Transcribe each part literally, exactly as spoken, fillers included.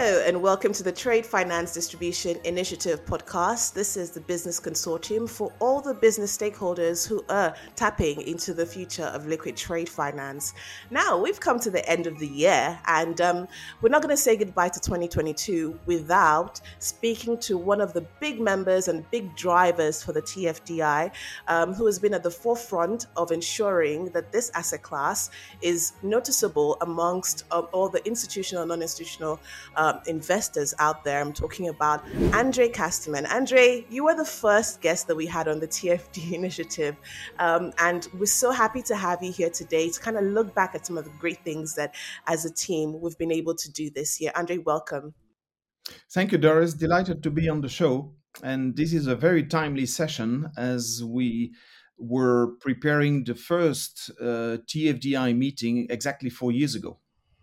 Hello, and welcome to the Trade Finance Distribution Initiative podcast. This is the business consortium for all the business stakeholders who are tapping into the future of liquid trade finance. Now, we've come to the end of the year, and um, we're not going to say goodbye to twenty twenty-two without speaking to one of the big members and big drivers for the T F D I, um, who has been at the forefront of ensuring that this asset class is noticeable amongst uh, all the institutional and non-institutional Um, investors out there. I'm talking about Andre Kasteman. Andre, you were the first guest that we had on the T F D initiative, um, and we're so happy to have you here today to kind of look back at some of the great things that, as a team, we've been able to do this year. Andre, welcome. Thank you, Doris. Delighted to be on the show. And this is a very timely session as we were preparing the first uh, T F D I meeting exactly four years ago.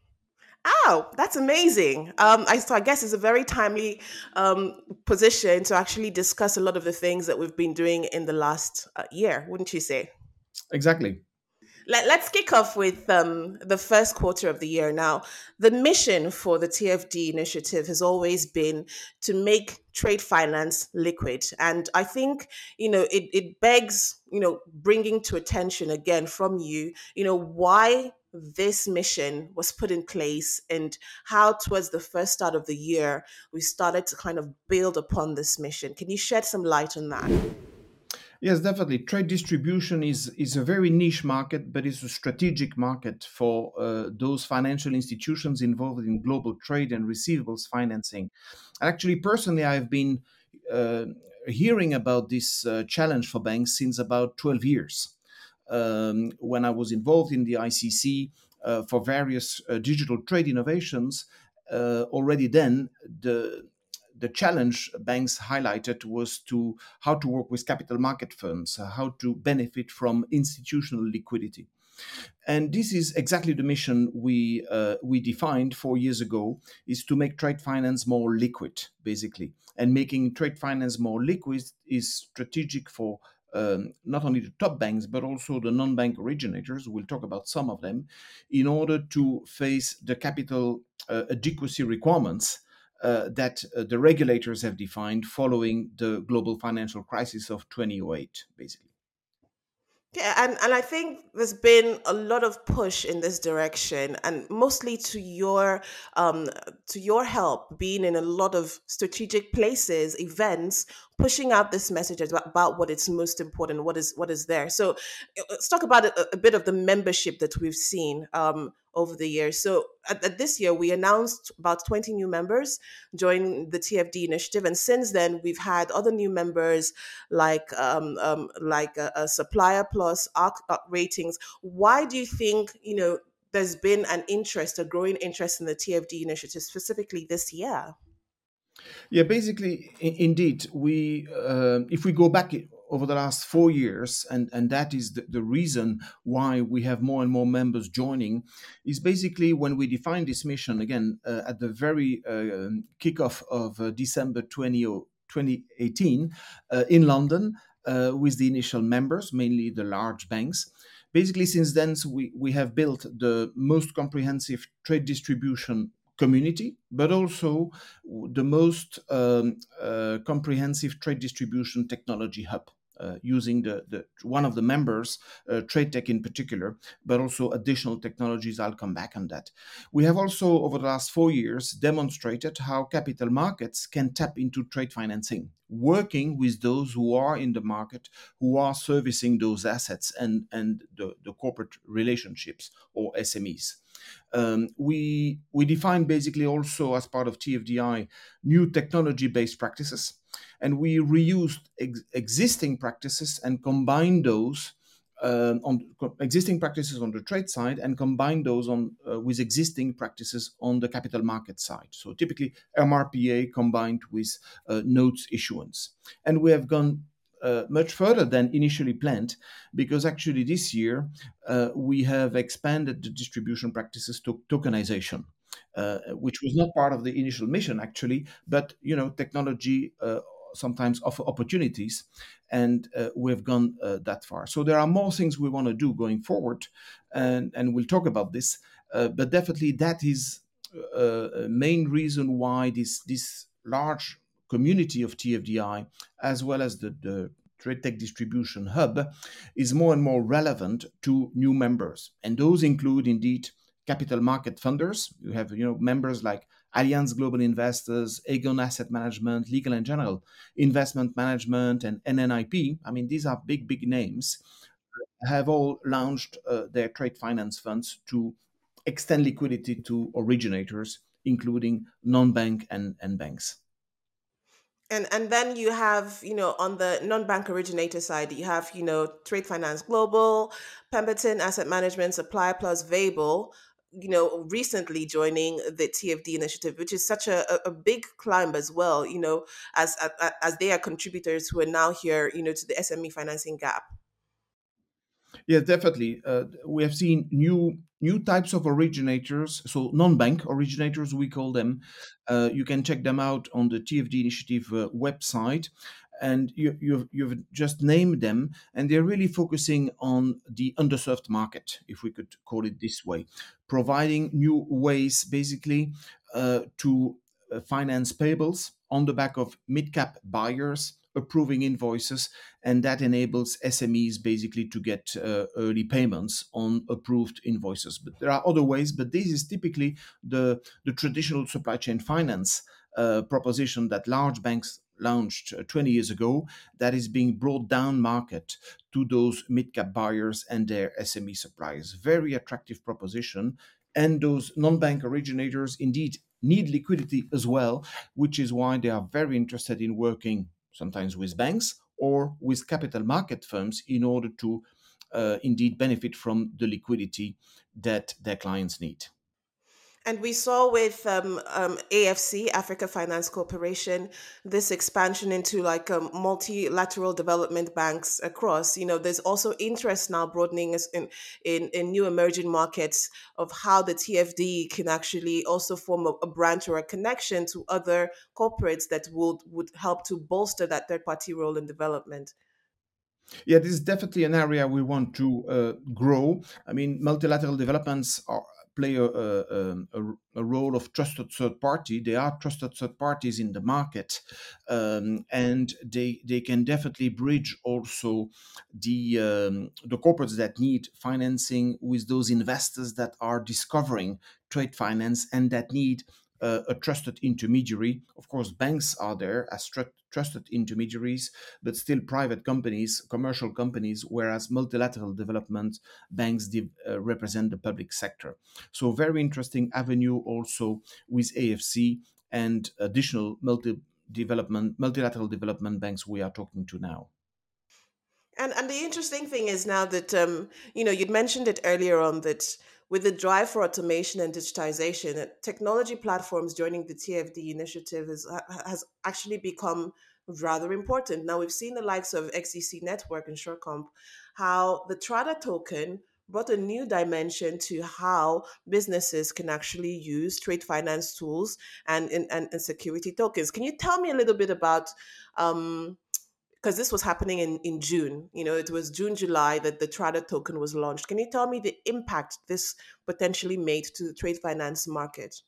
Oh, that's amazing. Um, I, so I guess it's a very timely um, position to actually discuss a lot of the things that we've been doing in the last uh, year, wouldn't you say? Exactly. Let, let's kick off with um, the first quarter of the year. Now, the mission for the T F D initiative has always been to make trade finance liquid. And I think, you know, it, it begs, you know, bringing to attention again from you, you know, why this mission was put in place and how towards the first start of the year, we started to kind of build upon this mission. Can you shed some light on that? Yes, definitely. Trade distribution is, is a very niche market, but it's a strategic market for uh, those financial institutions involved in global trade and receivables financing. Actually, personally, I've been uh, hearing about this uh, challenge for banks since about twelve years. Um, when I was involved in the I C C uh, for various uh, digital trade innovations, uh, already then the the challenge banks highlighted was to how to work with capital market firms, uh, how to benefit from institutional liquidity. And this is exactly the mission we uh, we defined four years ago, is to make trade finance more liquid, basically. And making trade finance more liquid is strategic for um, not only the top banks, but also the non-bank originators. We'll talk about some of them, in order to face the capital uh, adequacy requirements uh, that uh, the regulators have defined following the global financial crisis of two thousand eight, basically. Yeah, and, and I think there's been a lot of push in this direction, and mostly to your um, to your help, being in a lot of strategic places, events, pushing out this message about, about what is most important, what is what is there. So uh, let's talk about a, a bit of the membership that we've seen um, over the years. So at, at this year, we announced about twenty new members join the T F D initiative, and since then, we've had other new members like um, um, like a, a Supplier Plus, Arc uh, Ratings. Why do you think, you know, there's been an interest, a growing interest in the T F D initiative specifically this year? Yeah, basically, i- indeed, we uh, if we go back i- over the last four years, and and that is the, the reason why we have more and more members joining, is basically when we defined this mission again uh, at the very uh, kickoff of uh, December twentieth, twenty eighteen uh, in London uh, with the initial members, mainly the large banks. Basically, since then, so we, we have built the most comprehensive trade distribution community, but also the most um, uh, comprehensive trade distribution technology hub. Uh, using the, the one of the members, uh, TradeTech in particular, but also additional technologies. I'll come back on that. We have also, over the last four years, demonstrated how capital markets can tap into trade financing, working with those who are in the market, who are servicing those assets and, and the, the corporate relationships or S M Es. Um, we we define basically also as part of T F D I new technology-based practices, and we reused ex- existing practices and combine those um, on co- existing practices on the trade side and combine those on uh, with existing practices on the capital market side. So typically M R P A combined with uh, notes issuance, and we have gone uh, much further than initially planned, because actually this year uh, we have expanded the distribution practices to tokenization, uh, which was not part of the initial mission actually, but you know technology uh, sometimes offer opportunities, and uh, we've gone uh, that far. So there are more things we want to do going forward, and and we'll talk about this. Uh, but definitely that is uh, a main reason why this this large community of T F D I, as well as the, the Trade Tech Distribution Hub, is more and more relevant to new members. And those include indeed capital market funders. You have you know members like Allianz Global Investors, Aegon Asset Management, Legal and General Investment Management, and N N I P. I mean, these are big, big names, have all launched uh, their trade finance funds to extend liquidity to originators, including non-bank and, and banks. And and then you have, you know, on the non-bank originator side, you have, you know, Trade Finance Global, Pemberton Asset Management, Supply Plus, Vable, you know, recently joining the T F D initiative, which is such a, a a big climb as well, you know, as, as as they are contributors who are now here, you know, to the S M E financing gap. Yeah, definitely. Uh, we have seen new new types of originators, so non-bank originators, we call them. Uh, you can check them out on the T F D Initiative uh, website, and you, you've you've just named them, and they're really focusing on the underserved market, if we could call it this way, providing new ways, basically, uh, to uh, finance payables on the back of mid-cap buyers approving invoices, and that enables S M Es basically to get uh, early payments on approved invoices. But there are other ways, but this is typically the, the traditional supply chain finance uh, proposition that large banks launched uh, twenty years ago, that is being brought down market to those mid-cap buyers and their S M E suppliers. Very attractive proposition. And those non-bank originators indeed need liquidity as well, which is why they are very interested in working sometimes with banks or with capital market firms in order to uh, indeed benefit from the liquidity that their clients need. And we saw with um, um, A F C, Africa Finance Corporation, this expansion into like um, multilateral development banks across. You know, there's also interest now broadening us in, in, in new emerging markets of how the T F D can actually also form a, a branch or a connection to other corporates that would, would help to bolster that third party role in development. Yeah, this is definitely an area we want to uh, grow. I mean, multilateral developments are, play a, a, a, a role of trusted third party. They are trusted third parties in the market, um, and they they can definitely bridge also the um, the corporates that need financing with those investors that are discovering trade finance and that need uh, a trusted intermediary. Of course, banks are there as tr- trusted intermediaries, but still private companies, commercial companies, whereas multilateral development banks de- uh, represent the public sector. So, very interesting avenue also with A F C and additional multi development multilateral development banks we are talking to now. And and the interesting thing is now that um, you know, you'd mentioned it earlier on that with the drive for automation and digitization, uh, technology platforms joining the T F D initiative is, ha- has actually become rather important. Now we've seen the likes of X E C Network and SureComp, how the Trada token brought a new dimension to how businesses can actually use trade finance tools and, and, and, and security tokens. Can you tell me a little bit about um, because this was happening in, in June. You know, it was June, July that the Trada token was launched. Can you tell me the impact this potentially made to the trade finance market?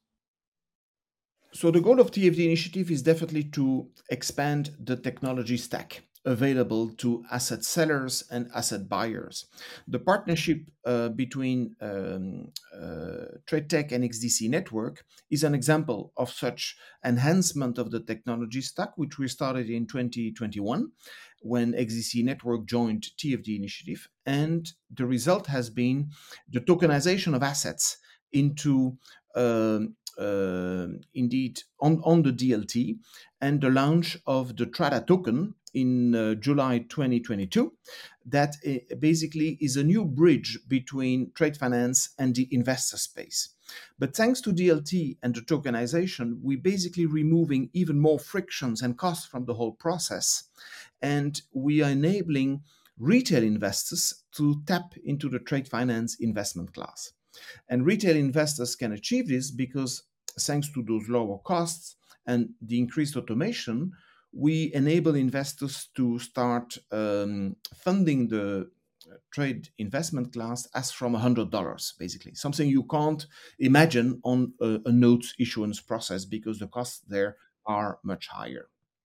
So the goal of T F D initiative is definitely to expand the technology stack available to asset sellers and asset buyers. The partnership uh, between um, uh, TradeTech and X D C Network is an example of such enhancement of the technology stack, which we started in twenty twenty-one when X D C Network joined T F D initiative. And the result has been the tokenization of assets into um, uh, indeed on, on the D L T and the launch of the Trada token in uh, July twenty twenty-two. That uh, basically is a new bridge between trade finance and the investor space. But thanks to D L T and the tokenization, we're basically removing even more frictions and costs from the whole process. And we are enabling retail investors to tap into the trade finance investment class. And retail investors can achieve this because, thanks to those lower costs and the increased automation, we enable investors to start um, funding the trade investment class as from one hundred dollars basically, something you can't imagine on a, a note issuance process because the costs there are much higher.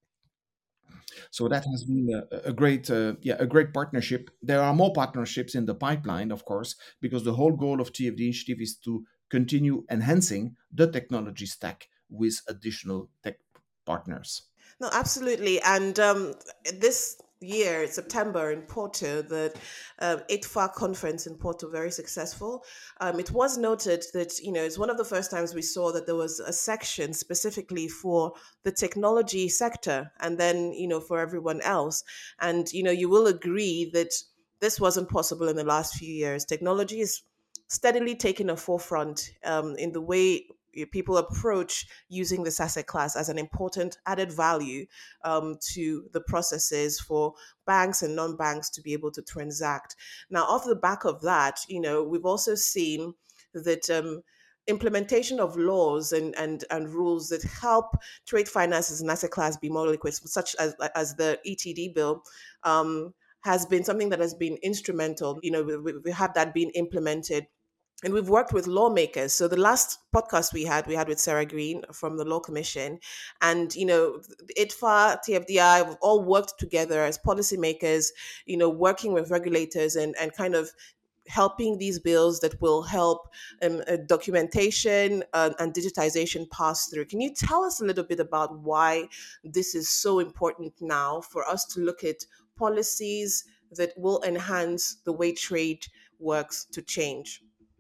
So that has been a, a great, uh, yeah, a great partnership. There are more partnerships in the pipeline, of course, because the whole goal of T F D initiative is to continue enhancing the technology stack with additional tech partners. No, absolutely. And um, this year, September in Porto, the um, I T F A conference in Porto, very successful. Um, it was noted that, you know, it's one of the first times we saw that there was a section specifically for the technology sector and then, you know, for everyone else. And, you know, you will agree that this wasn't possible in the last few years. Technology is steadily taking a forefront um, in the way people approach using this asset class as an important added value um, to the processes for banks and non-banks to be able to transact. Now, off the back of that, you know, we've also seen that um, implementation of laws and, and, and rules that help trade finance as an asset class be more liquid, such as, as the E T D bill, um, has been something that has been instrumental. You know, we, we we have that being implemented, and we've worked with lawmakers. So the last podcast we had, we had with Sarah Green from the Law Commission, and you know, I T F A, T F D I, we've all worked together as policymakers, you know, working with regulators and and kind of helping these bills that will help um, uh, documentation uh, and digitization pass through. Can you tell us a little bit about why this is so important now for us to look at policies that will enhance the way trade works to change?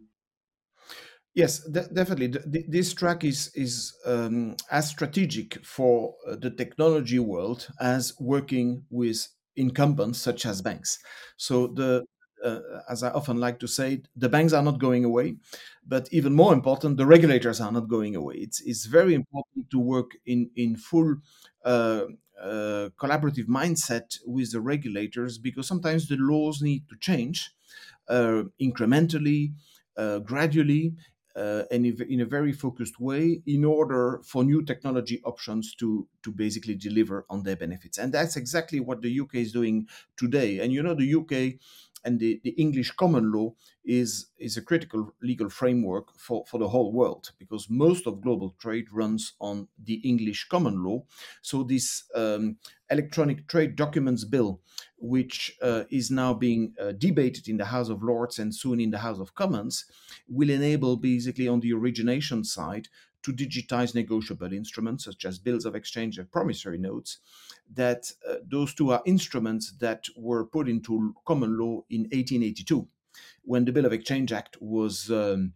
Yes, de- definitely. Th- th- this track is is um, as strategic for uh, the technology world as working with incumbents such as banks. So the uh, as I often like to say, the banks are not going away, but even more important, the regulators are not going away. It's it's very important to work in in full. Uh, uh, Collaborative mindset with the regulators because sometimes the laws need to change uh, incrementally, uh, gradually, uh, and in in a very focused way in order for new technology options to to basically deliver on their benefits. And that's exactly what the U K is doing today. And you know, the U K and the, the English common law is is a critical legal framework for, for the whole world because most of global trade runs on the English common law. So this um, electronic trade documents bill, which uh, is now being uh, debated in the House of Lords and soon in the House of Commons, will enable basically on the origination side to digitize negotiable instruments such as bills of exchange and promissory notes. That uh, those two are instruments that were put into common law in eighteen eighty-two when the Bill of Exchange Act was um,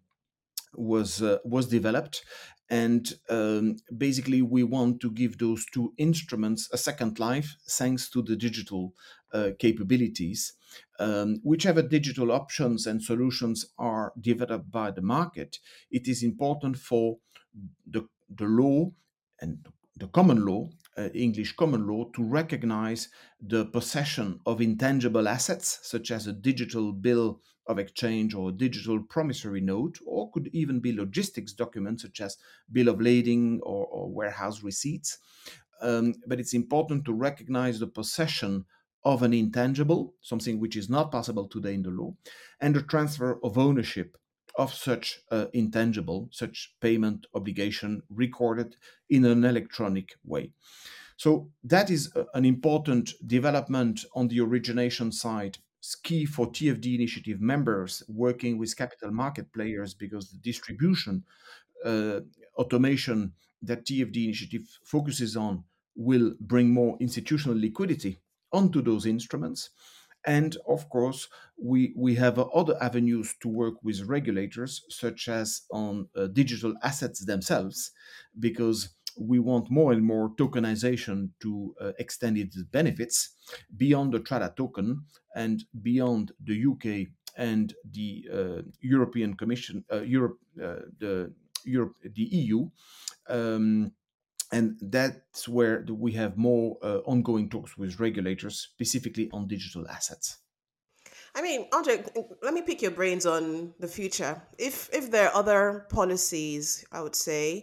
was uh, was developed, and um, basically we want to give those two instruments a second life thanks to the digital uh, capabilities. Um, whichever digital options and solutions are developed by the market, it is important for the, the law and the common law, uh, English common law, to recognize the possession of intangible assets, such as a digital bill of exchange or a digital promissory note, or could even be logistics documents such as bill of lading or, or warehouse receipts. Um, but it's important to recognize the possession of an intangible, something which is not possible today in the law, and the transfer of ownership of such uh, intangible, such payment obligation recorded in an electronic way. So that is a- an important development on the origination side. It's key for T F D initiative members working with capital market players because the distribution uh, automation that T F D initiative focuses on will bring more institutional liquidity onto those instruments. And of course, we, we have uh, other avenues to work with regulators, such as on uh, digital assets themselves, because we want more and more tokenization to uh, extend its benefits beyond the Trada token and beyond the U K and the uh, European Commission, uh, Europe, uh, the Europe, the E U, um, and that's where we have more uh, ongoing talks with regulators, specifically on digital assets. I mean, Andre, let me pick your brains on the future. If if there are other policies, I would say,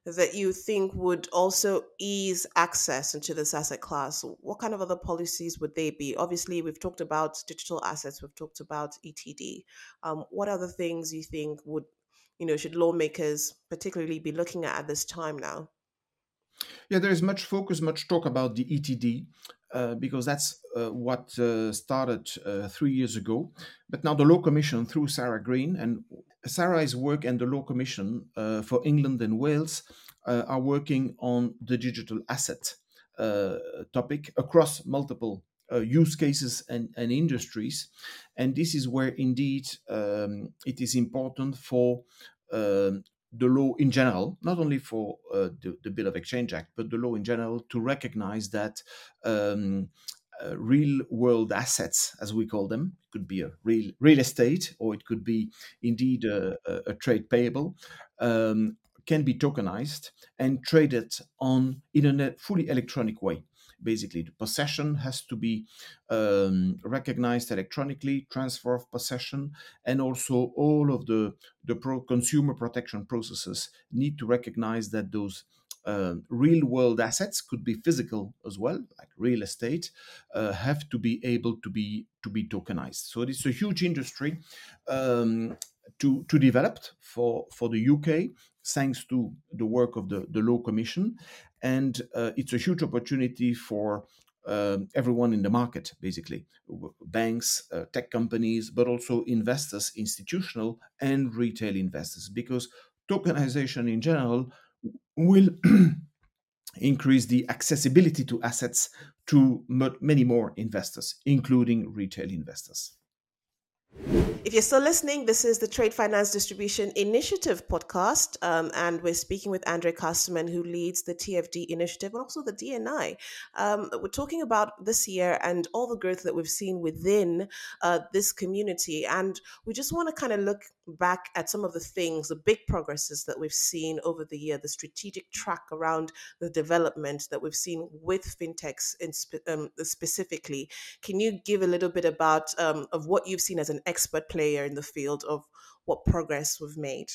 that you think would also ease access into this asset class? What kind of other policies would they be? Obviously, we've talked about digital assets, we've talked about E T D. Um, what other things you think would, you know, should lawmakers particularly be looking at at this time now? Yeah, there is much focus, much talk about the E T D uh, because that's uh, what uh, started uh, three years ago. But now the Law Commission, through Sarah Green, and Sarah's work and the Law Commission uh, for England and Wales uh, are working on the digital asset uh, topic across multiple uh, use cases and, and industries. And this is where indeed um, it is important for um, the law in general, not only for uh, the, the Bill of Exchange Act, but the law in general, to recognize that um, uh, real world assets, as we call them, it could be a real real estate, or it could be indeed a, a, a trade payable, um, can be tokenized and traded on in a fully electronic way. Basically, the possession has to be um, recognized electronically, transfer of possession, and also all of the the pro- consumer protection processes need to recognize that those uh, real world assets could be physical as well, like real estate, uh, have to be able to be to be tokenized. So it's a huge industry um, to to develop for for the U K, thanks to the work of the the Law Commission, and uh, it's a huge opportunity for um, everyone in the market, basically banks, uh, tech companies, but also investors, institutional and retail investors, because tokenization in general will increase the accessibility to assets to mu- many more investors, including retail investors. If you're still listening, this is the Trade Finance Distribution Initiative podcast, um, and we're speaking with Andre Casterman, who leads the T F D initiative and also the D N I. Um, we're talking about this year and all the growth that we've seen within uh, this community, and we just want to kind of look back at some of the things, the big progresses that we've seen over the year, the strategic track around the development that we've seen with fintechs in spe- um, specifically. Can you give a little bit about um, of what you've seen as an expert player in the field of what progress we've made?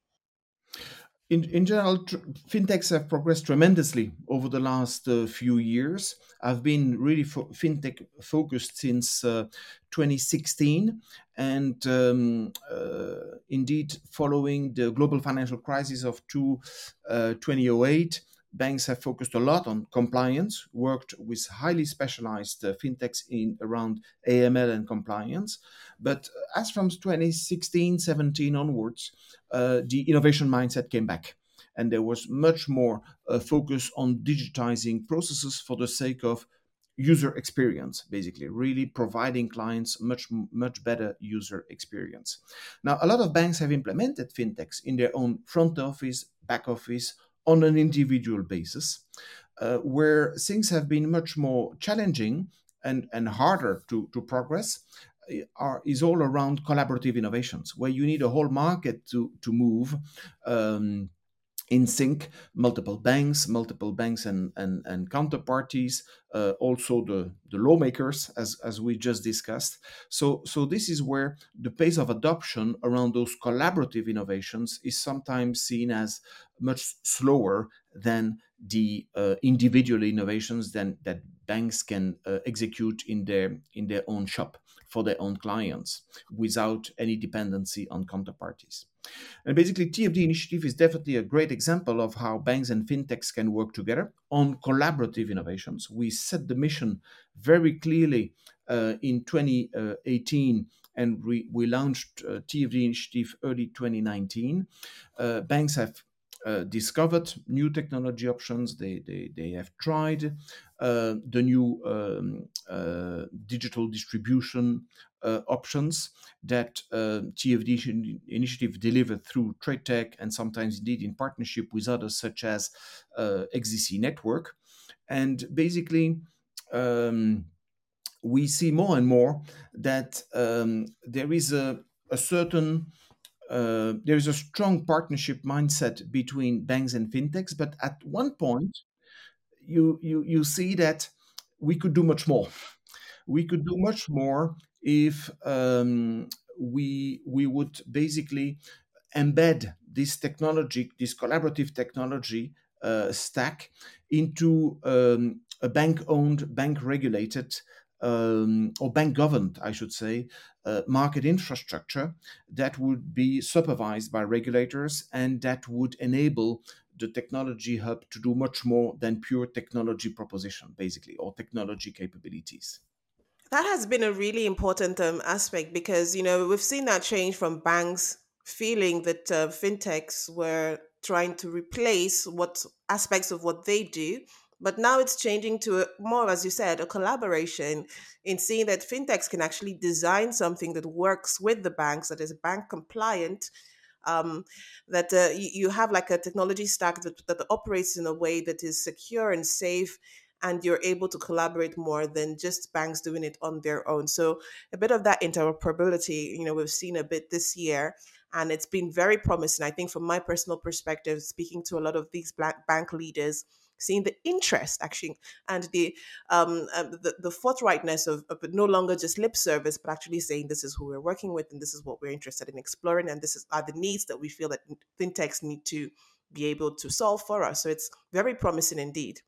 In, in general, tr- fintechs have progressed tremendously over the last uh, few years. I've been really fo- fintech focused since uh, twenty sixteen, and um, uh, indeed, following the global financial crisis of two, uh, two thousand eight, banks have focused a lot on compliance, worked with highly specialized uh, fintechs in around A M L and compliance. But as from twenty sixteen seventeen onwards, uh, the innovation mindset came back. And there was much more uh, focus on digitizing processes for the sake of user experience, basically, really providing clients much, much better user experience. Now, a lot of banks have implemented fintechs in their own front office, back office, on an individual basis, uh, where things have been much more challenging and, and harder to, to progress are, is all around collaborative innovations, where you need a whole market to, to move. Um, in sync, multiple banks, multiple banks and, and, and counterparties, uh, also the, the lawmakers, as, as we just discussed. So, so this is where the pace of adoption around those collaborative innovations is sometimes seen as much slower than the uh, individual innovations than, that banks can uh, execute in their in their own shop for their own clients without any dependency on counterparties. And basically, T F D initiative is definitely a great example of how banks and fintechs can work together on collaborative innovations. We set the mission very clearly uh, in twenty eighteen, and we, we launched uh, T F D initiative early twenty nineteen. Uh, banks have uh, discovered new technology options. They, they, they have tried uh, the new um, uh, digital distribution uh, options that uh, T F D initiative delivered through Trade Tech, and sometimes indeed in partnership with others such as uh, X D C Network. And basically, um, we see more and more that um, there is a, a certain uh, there is a strong partnership mindset between banks and fintechs, but at one point you you you see that we could do much more. We could do much more if um, we we would basically embed this technology, this collaborative technology uh, stack into um, a bank-owned, bank-regulated, um, or bank-governed, I should say, uh, market infrastructure that would be supervised by regulators and that would enable the technology hub to do much more than pure technology proposition, basically, or technology capabilities. That has been a really important um, aspect because, you know, we've seen that change from banks feeling that uh, fintechs were trying to replace what aspects of what they do. But now it's changing to a, more, as you said, a collaboration in seeing that fintechs can actually design something that works with the banks, that is bank compliant, um, that uh, you, you have like a technology stack that, that operates in a way that is secure and safe, and you're able to collaborate more than just banks doing it on their own. So a bit of that interoperability, you know, we've seen a bit this year, and it's been very promising. I think from my personal perspective, speaking to a lot of these black bank leaders, seeing the interest actually and the um uh, the, the forthrightness of, of no longer just lip service, but actually saying this is who we're working with and this is what we're interested in exploring, and this is are the needs that we feel that fintechs need to be able to solve for us. So it's very promising indeed.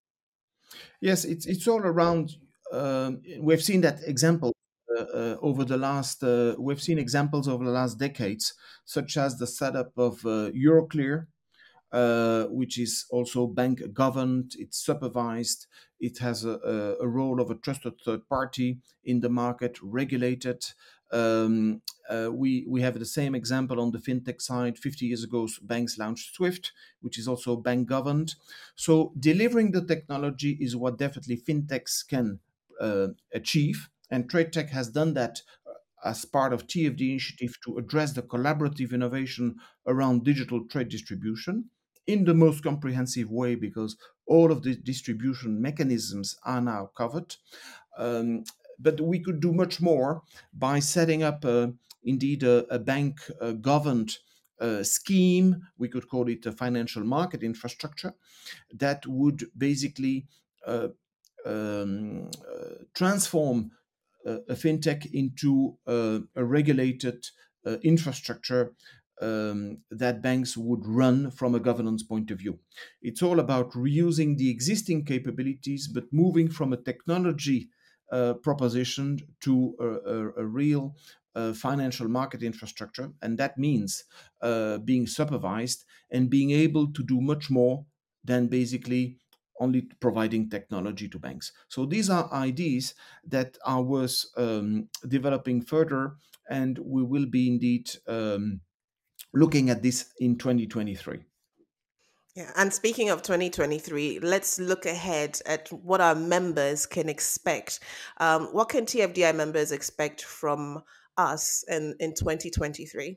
Yes, it's it's all around. Um, we've seen that example uh, uh, over the last. Uh, we've seen examples over the last decades, such as the setup of uh, Euroclear, uh, which is also bank governed, it's supervised, it has a, a, a role of a trusted third party in the market, regulated. Um, uh, we we have the same example on the fintech side. fifty years ago, banks launched Swift, which is also bank governed. So delivering the technology is what definitely fintechs can uh, achieve, and TradeTech has done that uh, as part of T F D initiative to address the collaborative innovation around digital trade distribution in the most comprehensive way because all of the distribution mechanisms are now covered. Um, but we could do much more by setting up, uh, indeed, a, a bank uh, governed uh, scheme. We could call it a financial market infrastructure that would basically uh, um, uh, transform uh, a fintech into uh, a regulated uh, infrastructure um, that banks would run from a governance point of view. It's all about reusing the existing capabilities, but moving from a technology uh, proposition to a, a, a real uh, financial market infrastructure. And that means uh, being supervised and being able to do much more than basically only providing technology to banks. So these are ideas that are worth um, developing further, and we will be indeed um, looking at this in twenty twenty-three. Yeah, and speaking of twenty twenty-three, let's look ahead at what our members can expect. Um, what can T F D I members expect from us in, in twenty twenty-three?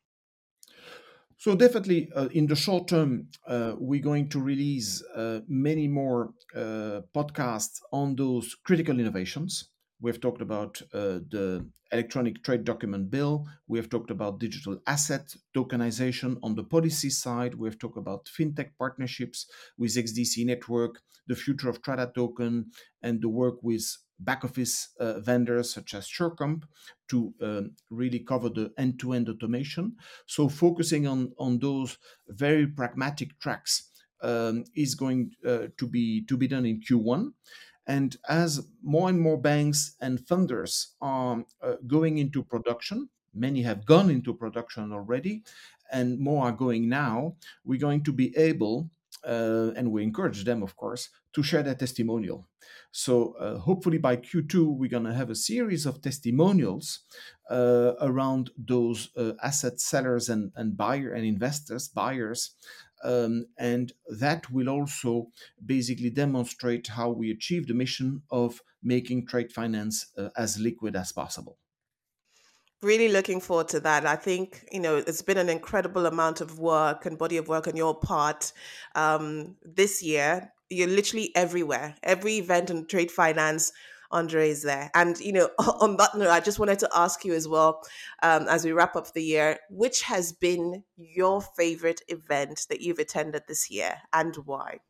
So definitely, uh, in the short term, uh, we're going to release uh, many more uh, podcasts on those critical innovations. We've talked about uh, the electronic trade document bill. We have talked about digital asset tokenization on the policy side. We have talked about fintech partnerships with X D C Network, the future of Trada token, and the work with back office uh, vendors such as SureComp to um, really cover the end-to-end automation. So focusing on on those very pragmatic tracks um, is going uh, to be to be done in Q one. And as more and more banks and funders are uh, going into production, many have gone into production already, and more are going now, we're going to be able, uh, and we encourage them, of course, to share their testimonial. So uh, hopefully by Q two, we're going to have a series of testimonials uh, around those uh, asset sellers and, and buyer and investors, buyers. Um, and that will also basically demonstrate how we achieve the mission of making trade finance uh, as liquid as possible. Really looking forward to that. I think, you know, it's been an incredible amount of work and body of work on your part um, this year. You're literally everywhere. Every event on trade finance, Andre is there. And, you know, on that note, I just wanted to ask you as well, um, as we wrap up the year, which has been your favorite event that you've attended this year and why?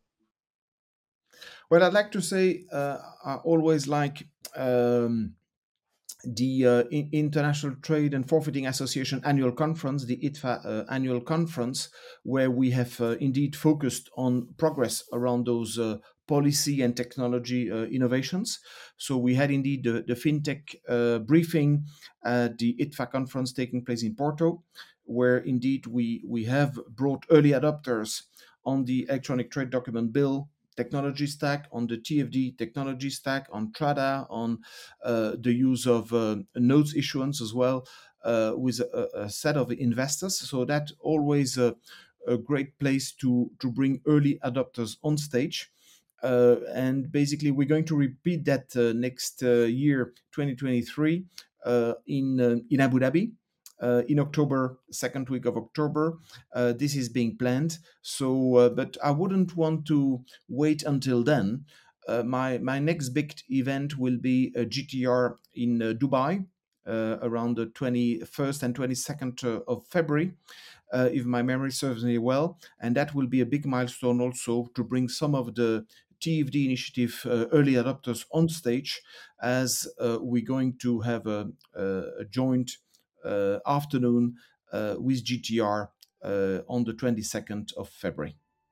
Well, I'd like to say uh, I always like um, the uh, I- International Trade and Forfeiting Association annual conference, the I T F A uh, annual conference, where we have uh, indeed focused on progress around those uh, policy and technology uh, innovations. So we had indeed the, the fintech uh, briefing at the I T F A conference taking place in Porto, where indeed we, we have brought early adopters on the electronic trade document bill technology stack, on the T F D technology stack, on Trada, on uh, the use of uh, notes issuance as well, uh, with a, a set of investors. So that always a, a great place to, to bring early adopters on stage. Uh, and basically, we're going to repeat that uh, next uh, year, twenty twenty-three, uh, in uh, in Abu Dhabi. Uh, in October, second week of October, uh, this is being planned. So, uh, but I wouldn't want to wait until then. Uh, my my next big event will be a G T R in uh, Dubai uh, around the twenty-first and twenty-second uh, of February, uh, if my memory serves me well, and that will be a big milestone also to bring some of the T F D initiative uh, early adopters on stage, as uh, we're going to have a, a, a joint uh, afternoon uh, with G T R uh, on the twenty-second of February.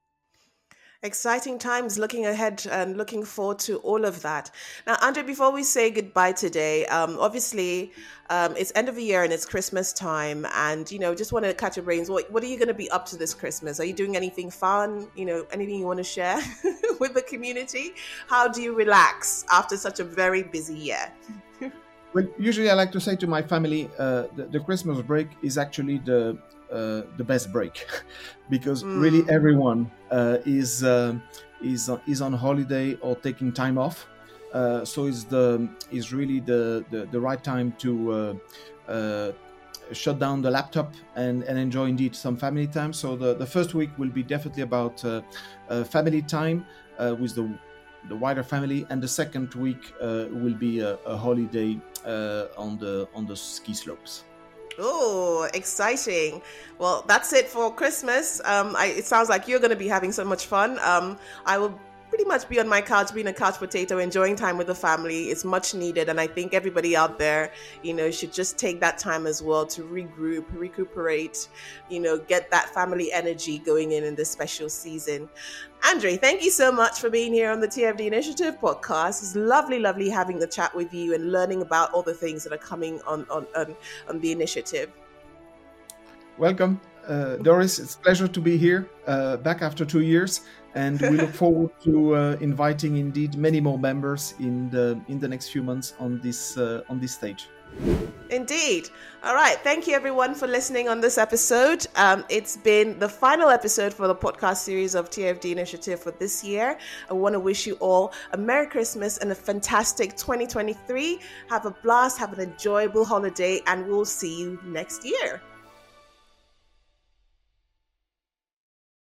Exciting times, looking ahead and looking forward to all of that. Now, Andre, before we say goodbye today, um, obviously um, it's end of the year and it's Christmas time, and you know, just want to catch your brains. What what are you going to be up to this Christmas? Are you doing anything fun? You know, anything you want to share with the community? How do you relax after such a very busy year? Well, usually I like to say to my family, uh, the, the Christmas break is actually the uh, the best break, because mm. really everyone uh, is uh, is uh, is on holiday or taking time off. Uh, so it's the is really the, the the right time to uh, uh, shut down the laptop and, and enjoy indeed some family time. So the, the first week will be definitely about uh, uh, family time uh, with the the wider family, and the second week uh, will be a, a holiday uh, on the on the ski slopes. Oh, exciting. Well, that's it for Christmas. Um, I, it sounds like you're going to be having so much fun. Um, I will pretty much be on my couch, being a couch potato, enjoying time with the family. It's much needed. And I think everybody out there, you know, should just take that time as well to regroup, recuperate, you know, get that family energy going in in this special season. Andre, thank you so much for being here on the T F D Initiative podcast. It's lovely, lovely having the chat with you and learning about all the things that are coming on, on, on, on the initiative. Welcome, uh, Doris. It's a pleasure to be here, uh, back after two years. And we look forward to uh, inviting indeed many more members in the in the next few months on this uh, on this stage. Indeed. All right. Thank you, everyone, for listening on this episode. Um, it's been the final episode for the podcast series of T F D Initiative for this year. I want to wish you all a Merry Christmas and a fantastic twenty twenty-three. Have a blast, have an enjoyable holiday, and we'll see you next year.